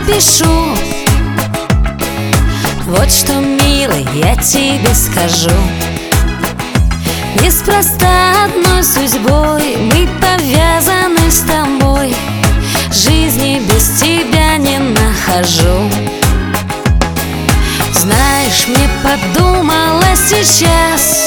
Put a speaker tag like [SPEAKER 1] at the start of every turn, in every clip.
[SPEAKER 1] напишу. Вот что, милый, я тебе скажу. Неспроста одной судьбой мы повязаны с тобой. Жизни без тебя не нахожу. Знаешь, мне подумалось сейчас,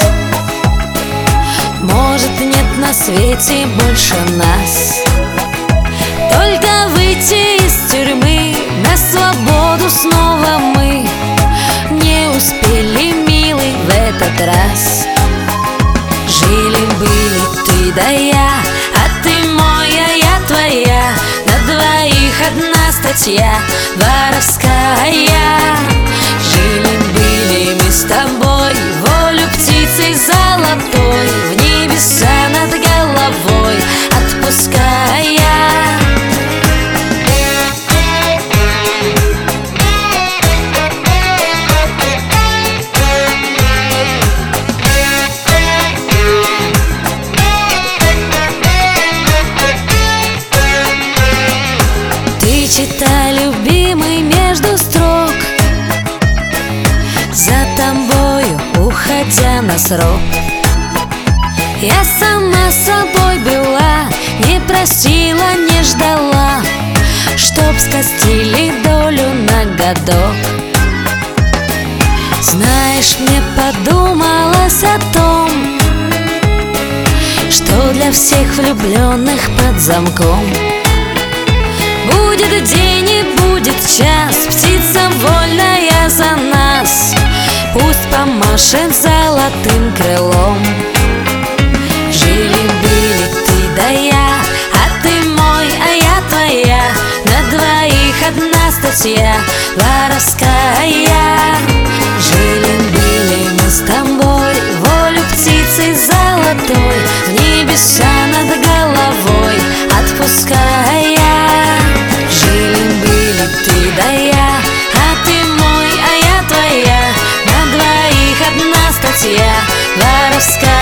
[SPEAKER 1] может, нет на свете больше нас. Только выйти из тюрьмы на свободу снова мы не успели, милый, в этот раз. Жили-были ты да я, а ты мой, а я твоя. На двоих одна статья воровская. Жили-были мы с тобой, волю птицей золотой в небеса над головой отпуская. Читай, любимый, между строк, за тобою уходя на срок. Я сама собой была, не просила, не ждала, чтоб скостили долю на годок. Знаешь, мне подумалось о том, что для всех влюбленных под замком будет день и будет час, птица вольная за нас пусть помашет золотым крылом. Жили-были ты да я, а ты мой, а я твоя. На двоих одна статья воровская. Жили-были мы с тобой, волю птицей золотой в небеса над головой отпуская. Жили-были ты да я, а ты мой, а я твоя. На двоих одна статья воровская.